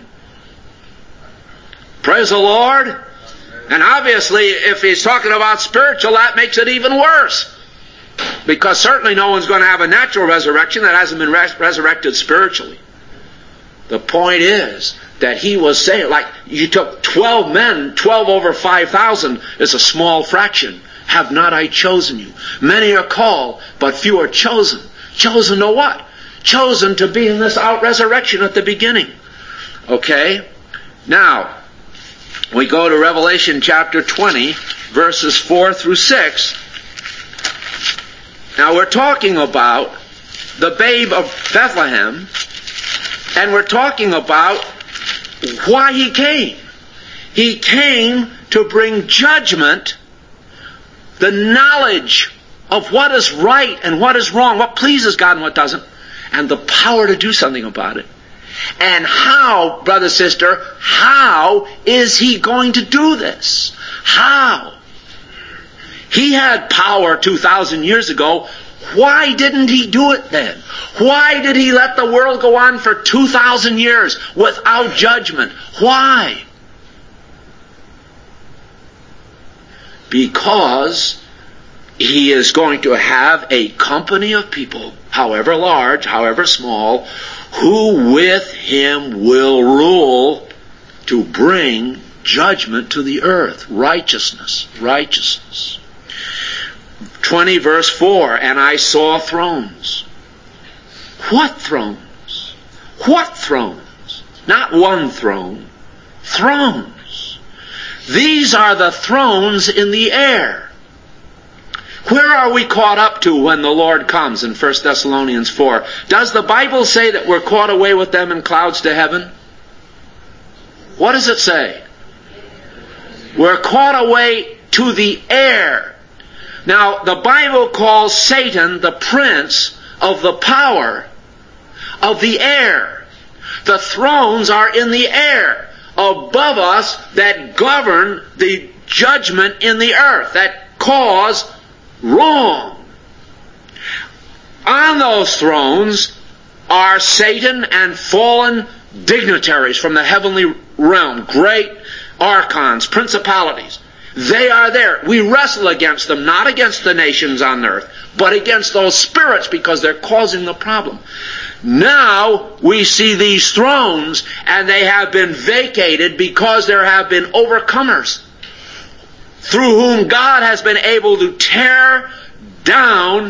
Praise the Lord. And obviously, if he's talking about spiritual, that makes it even worse. Because certainly no one's going to have a natural resurrection that hasn't been resurrected spiritually. The point is that he was saying, like, you took 12 men, 12 over 5,000 is a small fraction. Have not I chosen you? Many are called, but few are chosen. Chosen to what? Chosen to be in this out-resurrection at the beginning. Okay? Now, we go to Revelation chapter 20, verses 4 through 6. Now we're talking about the babe of Bethlehem, and we're talking about why he came. He came to bring judgment, the knowledge of what is right and what is wrong, what pleases God and what doesn't, and the power to do something about it. And how, brother, sister, how is he going to do this? How? He had power 2,000 years ago. Why didn't he do it then? Why did he let the world go on for 2,000 years without judgment? Why? Because he is going to have a company of people, however large, however small, who with him will rule to bring judgment to the earth. Righteousness. Righteousness. 20 verse 4, and I saw thrones. What thrones? What thrones? Not one throne. Thrones. These are the thrones in the air. Where are we caught up to when the Lord comes in 1 Thessalonians 4? Does the Bible say that we're caught away with them in clouds to heaven? What does it say? We're caught away to the air. Now, the Bible calls Satan the prince of the power of the air. The thrones are in the air above us that govern the judgment in the earth, that cause wrong. On those thrones are Satan and fallen dignitaries from the heavenly realm, great archons, principalities. They are there. We wrestle against them, not against the nations on earth, but against those spirits because they're causing the problem. Now we see these thrones, and they have been vacated because there have been overcomers through whom God has been able to tear down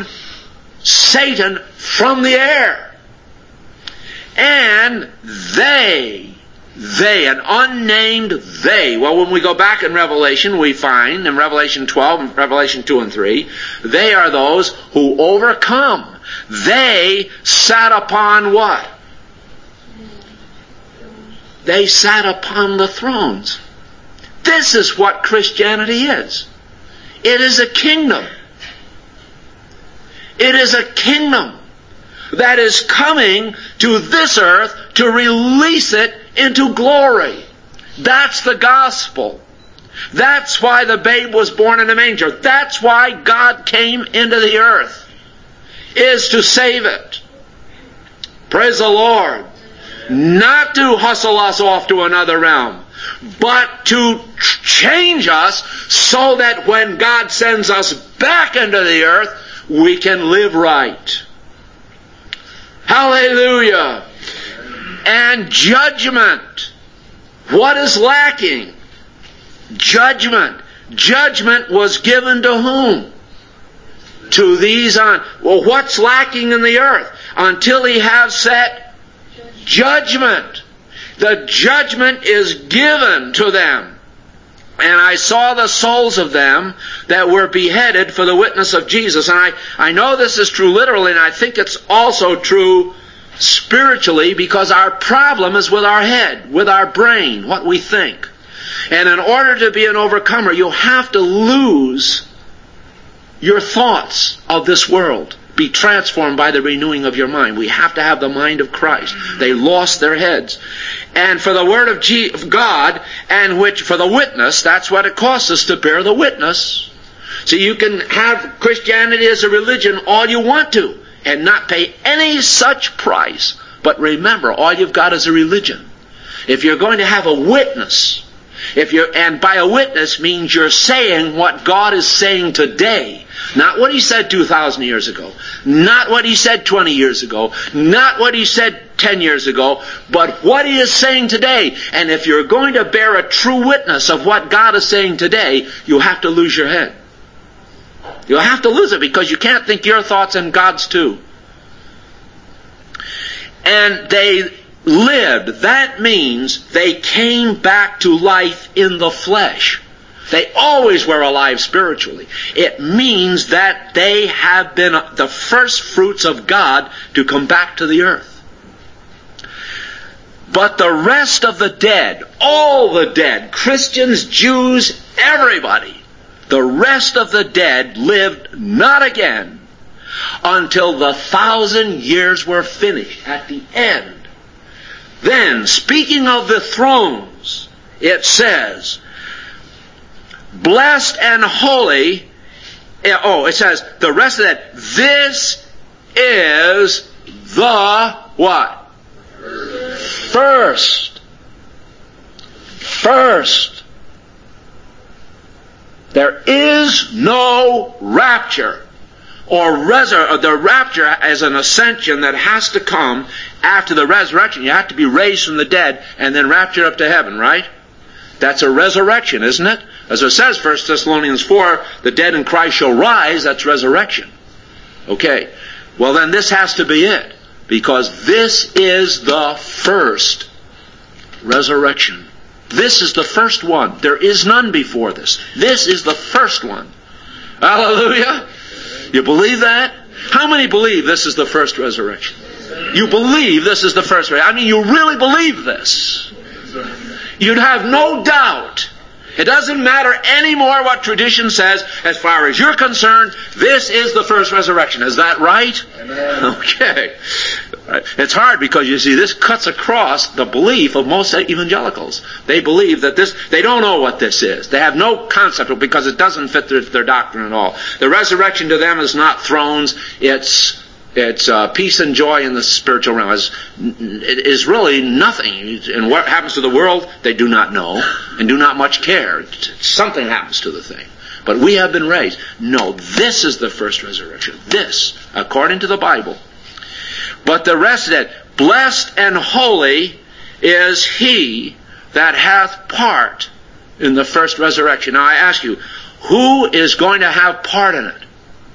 Satan from the air. And they They, an unnamed they. Well, when we go back in Revelation, we find in Revelation 12 and Revelation 2 and 3, they are those who overcome. They sat upon what? They sat upon the thrones. This is what Christianity is. It is a kingdom. It is a kingdom that is coming to this earth to release it into glory. That's the gospel. That's why the babe was born in a manger. That's why God came into the earth, is to save it. Praise the Lord. Not to hustle us off to another realm, but to change us so that when God sends us back into the earth, we can live right. Hallelujah. And judgment. What is lacking? Judgment. Judgment was given to whom? To these on. Well, what's lacking in the earth? Until He have set judgment. The judgment is given to them. And I saw the souls of them that were beheaded for the witness of Jesus. And I know this is true literally, and I think it's also true spiritually, because our problem is with our head, with our brain, what we think. And in order to be an overcomer, you have to lose your thoughts of this world. Be transformed by the renewing of your mind. We have to have the mind of Christ. They lost their heads. And for the word of God, and which for the witness, that's what it costs us to bear the witness. So you can have Christianity as a religion all you want to, and not pay any such price. But remember, all you've got is a religion. If you're going to have a witness, and by a witness means you're saying what God is saying today. Not what He said 2,000 years ago. Not what He said 20 years ago. Not what He said 10 years ago. But what He is saying today. And if you're going to bear a true witness of what God is saying today, you have to lose your head. You'll have to lose it, because you can't think your thoughts and God's too. And they lived. That means they came back to life in the flesh. They always were alive spiritually. It means that they have been the first fruits of God to come back to the earth. But the rest of the dead, all the dead, Christians, Jews, everybody, the rest of the dead lived not again until the 1,000 years were finished at the end. Then, speaking of the thrones, it says, blessed and holy, it says, the rest of that, this is the what? First. There is no rapture or the rapture as an ascension that has to come after the resurrection. You have to be raised from the dead and then raptured up to heaven, right? That's a resurrection, isn't it? As it says, 1 Thessalonians 4, the dead in Christ shall rise. That's resurrection. Okay. Well, then this has to be it, because this is the first resurrection. This is the first one. There is none before this. This is the first one. Hallelujah. You believe that? How many believe this is the first resurrection? You believe this is the first resurrection. I mean, you really believe this. You'd have no doubt. It doesn't matter anymore what tradition says. As far as you're concerned, this is the first resurrection. Is that right? Amen. Okay. It's hard because, you see, this cuts across the belief of most evangelicals. They believe that they don't know what this is. They have no concept of it because it doesn't fit their doctrine at all. The resurrection to them is not thrones. It's peace and joy in the spiritual realm. It is really nothing. And what happens to the world, they do not know and do not much care. Something happens to the thing. But we have been raised. No, this is the first resurrection. This, according to the Bible. But the rest of it, blessed and holy is he that hath part in the first resurrection. Now I ask you, who is going to have part in it?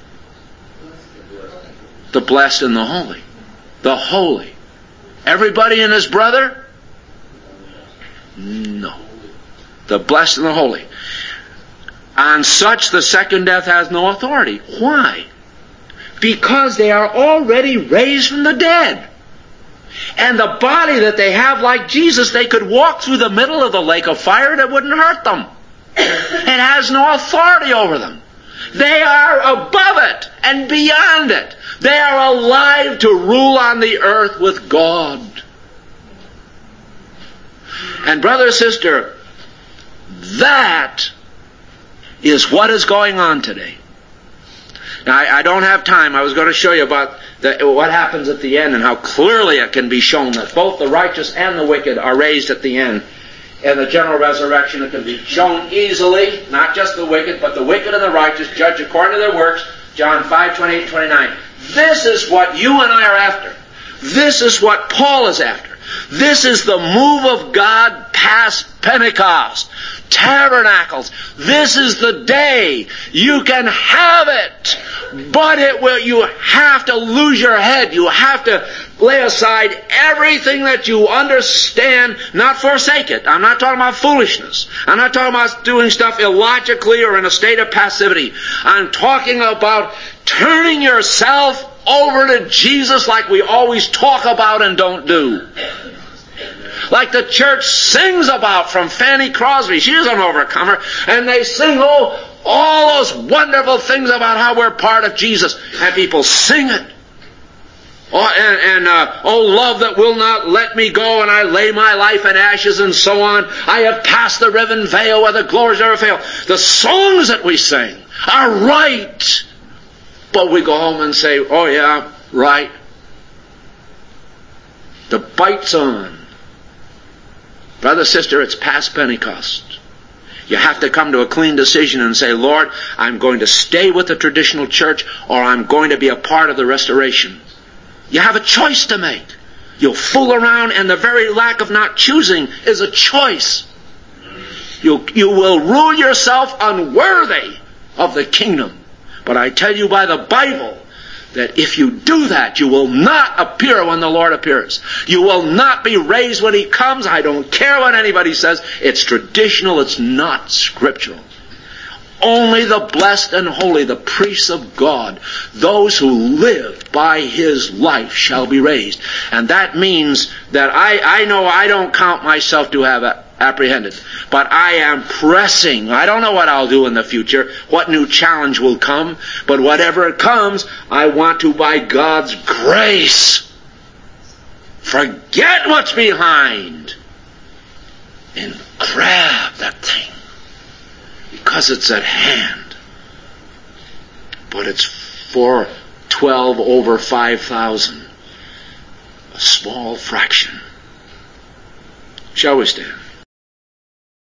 The blessed and the holy. The holy. Everybody and his brother? No. The blessed and the holy. On such the second death has no authority. Why? Because they are already raised from the dead. And the body that they have, like Jesus, they could walk through the middle of the lake of fire and it wouldn't hurt them. It has no authority over them. They are above it and beyond it. They are alive to rule on the earth with God. And brother, sister, that is what is going on today. Now, I don't have time. I was going to show you about what happens at the end and how clearly it can be shown that both the righteous and the wicked are raised at the end. In the general resurrection, it can be shown easily, not just the wicked, but the wicked and the righteous judged according to their works. John 5, 28, 29. This is what you and I are after. This is what Paul is after. This is the move of God past Pentecost. Tabernacles. This is the day. You can have it. But you have to lose your head. You have to lay aside everything that you understand, not forsake it. I'm not talking about foolishness. I'm not talking about doing stuff illogically or in a state of passivity. I'm talking about turning yourself over to Jesus like we always talk about and don't do. Like the church sings about from Fanny Crosby. She's an overcomer. And they sing, all those wonderful things about how we're part of Jesus. And people sing it. Love that will not let me go, and I lay my life in ashes, and so on. I have passed the riven veil where the glories never fail. The songs that we sing are right. But we go home and say, oh yeah, right. The bite's on. Brother, sister, it's past Pentecost. You have to come to a clean decision and say, Lord, I'm going to stay with the traditional church, or I'm going to be a part of the restoration. You have a choice to make. You'll fool around, and the very lack of not choosing is a choice. You will rule yourself unworthy of the kingdom. But I tell you by the Bible that if you do that, you will not appear when the Lord appears. You will not be raised when He comes. I don't care what anybody says. It's traditional. It's not scriptural. Only the blessed and holy, the priests of God, those who live by His life shall be raised. And that means that I know I don't count myself to have apprehended, but I am pressing. I don't know what I'll do in the future, what new challenge will come, but whatever it comes, I want to, by God's grace, forget what's behind and grab that thing. Because it's at hand. But it's 412 over 5,000. A small fraction. Shall we stand?